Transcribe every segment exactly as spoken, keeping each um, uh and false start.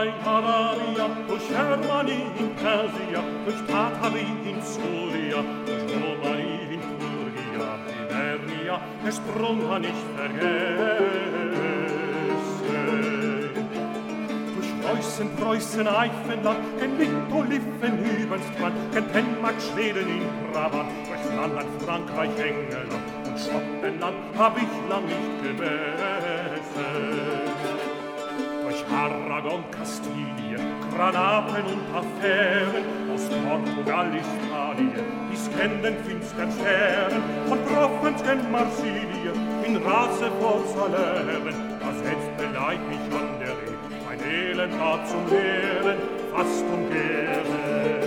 in Arabia, durch Germanie in Persia, durch Tartari in Syria, durch Romani in Turgia, Hibernia, gesprungen han nicht vergessen. Durch Preußen, Preußen, Eifenland, gen Lippen, übers Land, gen Dänemark, Schweden in Brabant, durch Landland, Frankreich, England und Schottenland hab ich lang nicht gemessen. Durch Aragon, Kastilien, Granaten und Affären, aus Portugal, Hispanien, bis Kenden finster Scheren, von Provence gen Marsilien, in Rase vor Salern, da setzt Leid mich an der Reh, mein Elend war zum Lehren, fast umgehren.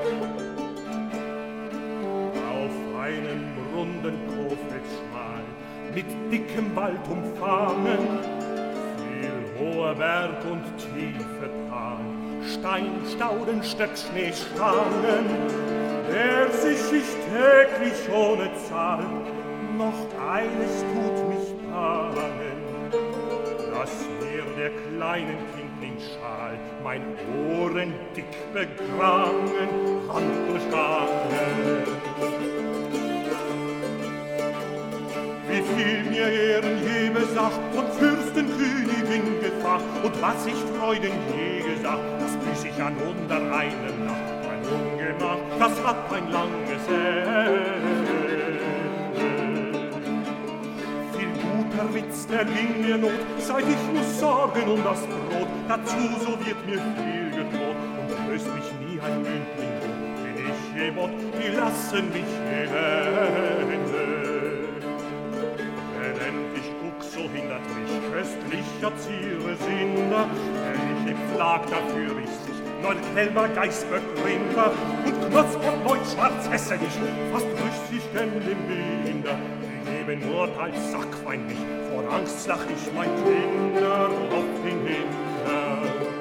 Auf einem runden Kofeld schmal, mit dickem Wald umfangen, hoher Berg und tiefe Tal, Stein, Stauden, Stöck, Schnee, Stangen, der sich ich täglich ohne Zahl, noch eines tut mich bangen, dass mir der kleinen Kindling Schal mein Ohren dick begraben, Hand durchgangen. Wie viel mir Ehren je besagt, von Fürsten, Königin Gefahr, und was ich Freuden je gesagt, das büß ich an unter einer Nacht. Mein Ungemach, das hat ein langes Ende. Viel guter Witz, der ging mir not, seit ich muss sorgen um das Brot, dazu so wird mir viel gedroht, und löst mich nie ein Mündling, den ich je bot, die lassen mich elenden. So hindert mich köstlicher Ziere Sinder, der ich im Pflag dafür ich sich neun Kälber Geißböck Rinder und Knotzbock Neut Schwarz esse ich, fast rüst ich denn dem Winder. Die geben Mord als Sackwein mich, vor Angst lach ich mein Kinder auf den Hinder.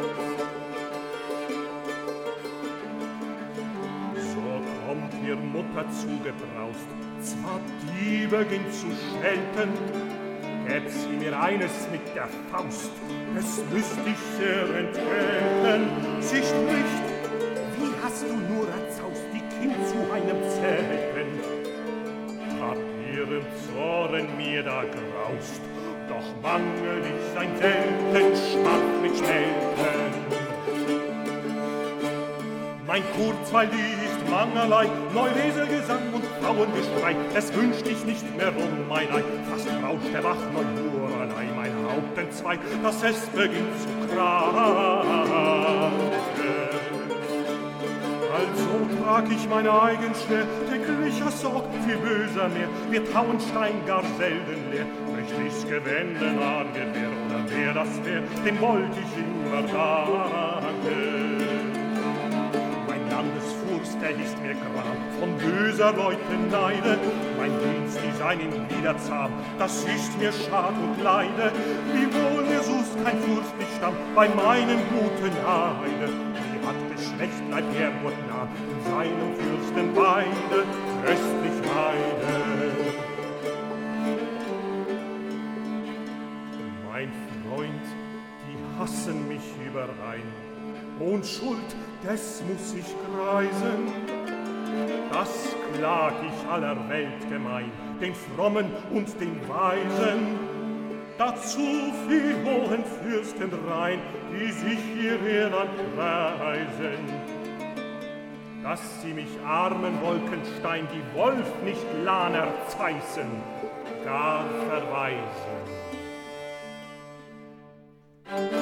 So kommt ihr Mutter zugebraust, zwar die beginnt zu schelten, gäb sie mir eines mit der Faust, es müsst ich sehr enthält. Sie spricht, wie hast du nur erzaust, die Kind zu einem Zelten? Hab ihrem Zorn mir da graust, doch mangel ich sein selten Schmack mit Schnellten. Mein Kurzweil, die ist mangerlei, Neulesergesang und Frauengeschrei, es wünscht ich nicht mehr um mein Ei, fast rauscht der Bach Neujurerlei, mein Haupt entzwei, dass es beginnt zu krachen. Also trag ich meine eigen schwer, täglicher Sorg, viel böser mehr, wird Hauenstein gar selten leer, möcht ich's gewenden an Gewehr, oder wer das wär, dem wollt ich immer danken. Landesfurst, der ist mir gram, von böser Leute Neide, mein Dienst, die sein ihm wieder zahm, das ist mir Schad und Leide, wiewohl mir suchst kein fürstlich Stamm, bei meinem guten Heide, wie hat Geschlecht, bleibt Herrgott nah, in seinem Fürsten beide, köstlich Weide. Mein Freund, die hassen mich überein, und Schuld, des muss ich greisen. Das klag ich aller Welt gemein, den Frommen und den Weisen. Dazu viel hohen Fürsten rein, die sich hierher anpreisen. Dass sie mich armen Wolkenstein, die Wolf nicht lahner zeißen, gar verweisen.